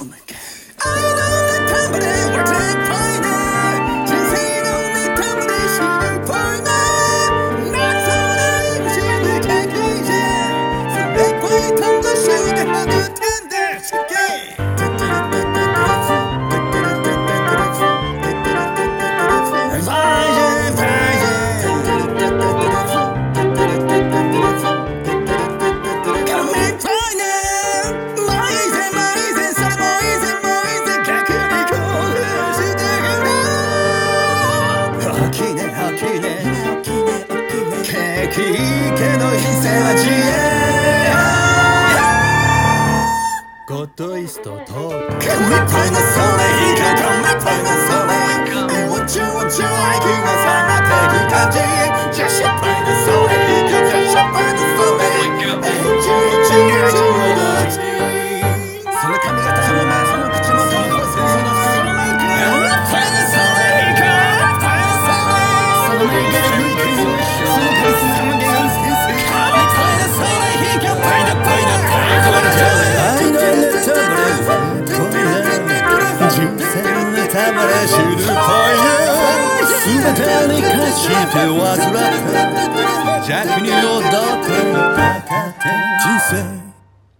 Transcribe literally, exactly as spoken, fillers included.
Oh my god愛のネタバレは絶対ね人生のネタバレ知るっぽいねなさない不思議経験じゃそれっぽい友達が育んで好きけど人生は自由ゴッドイーストと神っぽいなそれいいか神っぽいなそれおちょおちょ愛気が冷めてく感じじゃ失敗なそれいいかじゃ失敗なそれおちょおちょ愛気がどっちその髪型その目その口元そのそのそのメイク神っぽいなそれいいか神っぽいなそれそのメイクが向いてるそのカリスマ知るぽいね全てに貸して患った邪気に踊って人生